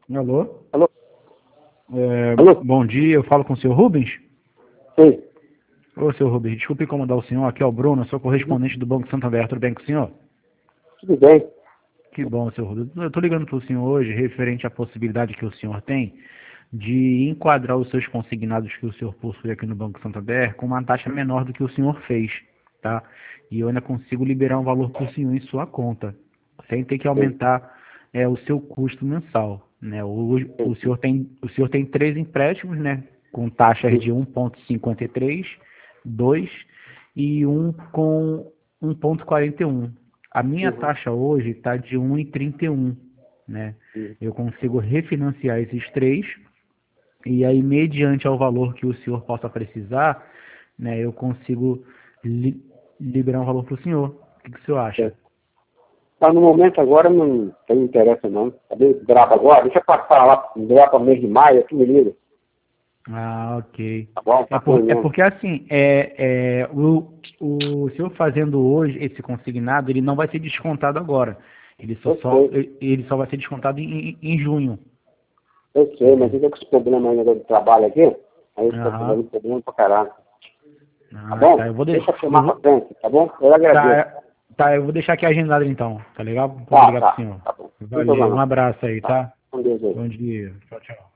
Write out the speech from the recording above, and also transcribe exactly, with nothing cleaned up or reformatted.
Alô? Alô? É, Alô? bom dia, eu falo com o senhor Rubens? Sim. Ô, senhor Rubens, desculpe incomodar o senhor, aqui é o Bruno, sou correspondente do Banco Santander, tudo bem com o senhor? Tudo bem? Que bom, senhor Rubens. Eu estou ligando para o senhor hoje referente à possibilidade que o senhor tem de enquadrar os seus consignados que o senhor possui aqui no Banco Santander com uma taxa menor do que o senhor fez, tá? E eu ainda consigo liberar um valor para o senhor em sua conta, sem ter que Sim. aumentar é, o seu custo mensal, né? Hoje Sim. o senhor tem o senhor tem três empréstimos, né? Com taxas Sim. de um vírgula cinquenta e três, dois e um com um vírgula quarenta e um. A minha Uhum. taxa hoje está de um vírgula trinta e um, né? Uhum. Eu consigo refinanciar esses três e aí, mediante ao valor que o senhor possa precisar, né, eu consigo li liberar um valor para o senhor. O que, que o senhor acha? Certo. Mas no momento agora não tem interesse não. Tá bem brabo agora? Deixa eu passar lá, lá para o mês de maio, aqui me liga. Ah, ok. Tá bom? É, Tá por, ruim é mesmo. porque assim, é, é, o, o senhor fazendo hoje esse consignado, ele não vai ser descontado agora. Ele só, Eu só, sei. ele só vai ser descontado em, em em junho. Eu sei, mas eu tô com esse problema ainda do trabalho aqui. Aí eu tô Aham. fazendo problema pra caralho. Tá Ah, tá. bom? Eu vou, de, Deixa eu eu chamar pra vou, frente, tá bom? Eu agradeço. tá, tá, eu vou deixar aqui agendado então, tá legal? Pra poder Tá, ligar pro tá. senhor. Tá bom. Sem Valeu, um problema. abraço aí, Tá. tá? Com Deus aí. Bom dia. Tchau, tchau.